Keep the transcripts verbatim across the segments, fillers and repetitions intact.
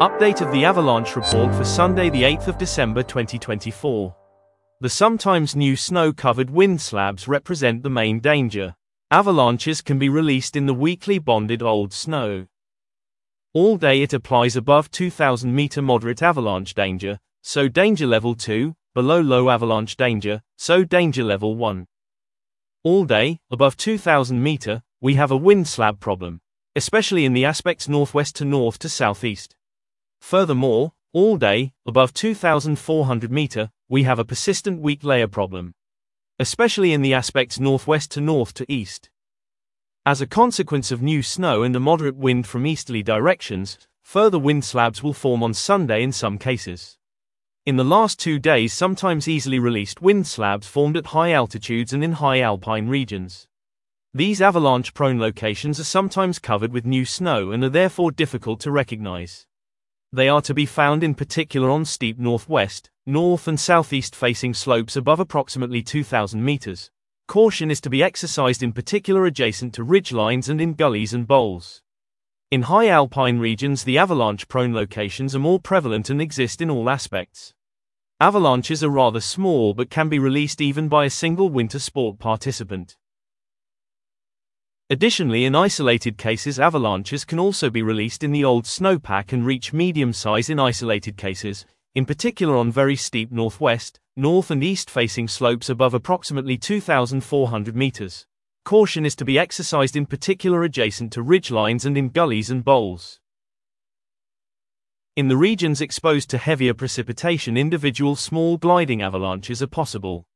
Update of the avalanche report for Sunday the eighth of December twenty twenty-four. The sometimes new snow-covered wind slabs represent the main danger. Avalanches can be released in the weakly bonded old snow. All day it applies above two thousand meter moderate avalanche danger, so danger level two, below low avalanche danger, so danger level one. All day, above two thousand meter, we have a wind slab problem, especially in the aspects northwest to north to southeast. Furthermore, all day, above two thousand four hundred meter, we have a persistent weak layer problem, especially in the aspects northwest to north to east. As a consequence of new snow and a moderate wind from easterly directions, further wind slabs will form on Sunday in some cases. In the last two days, sometimes easily released wind slabs formed at high altitudes and in high alpine regions. These avalanche-prone locations are sometimes covered with new snow and are therefore difficult to recognize. They are to be found in particular on steep northwest, north and southeast facing slopes above approximately two thousand meters. Caution is to be exercised in particular adjacent to ridgelines and in gullies and bowls. In high alpine regions, the avalanche-prone locations are more prevalent and exist in all aspects. Avalanches are rather small but can be released even by a single winter sport participant. Additionally, in isolated cases, avalanches can also be released in the old snowpack and reach medium size in isolated cases, in particular on very steep northwest, north and east facing slopes above approximately two thousand four hundred meters. Caution is to be exercised in particular adjacent to ridgelines and in gullies and bowls. In the regions exposed to heavier precipitation, individual small gliding avalanches are possible.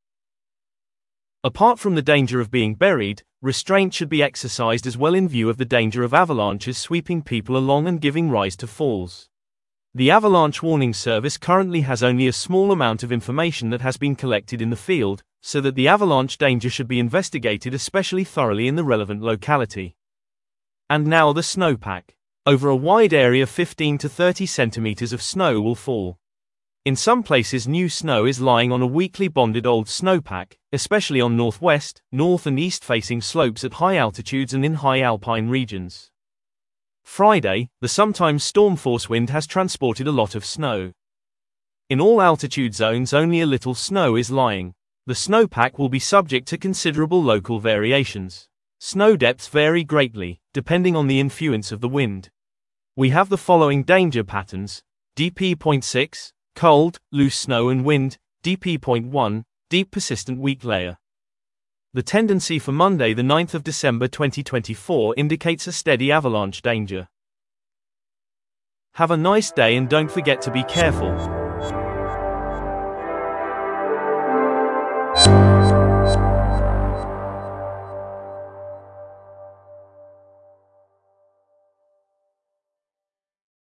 Apart from the danger of being buried, restraint should be exercised as well in view of the danger of avalanches sweeping people along and giving rise to falls. The Avalanche Warning Service currently has only a small amount of information that has been collected in the field, so that the avalanche danger should be investigated especially thoroughly in the relevant locality. And now the snowpack. Over a wide area, fifteen to thirty centimeters of snow will fall. In some places, new snow is lying on a weakly bonded old snowpack, especially on northwest, north and east facing slopes at high altitudes and in high alpine regions. Friday, the sometimes storm force wind has transported a lot of snow. In all altitude zones, only a little snow is lying. The snowpack will be subject to considerable local variations. Snow depths vary greatly, depending on the influence of the wind. We have the following danger patterns: D P zero point six, cold, loose snow and wind; D P zero point one, deep persistent weak layer. The tendency for Monday the ninth of December twenty twenty-four indicates a steady avalanche danger. Have a nice day and don't forget to be careful.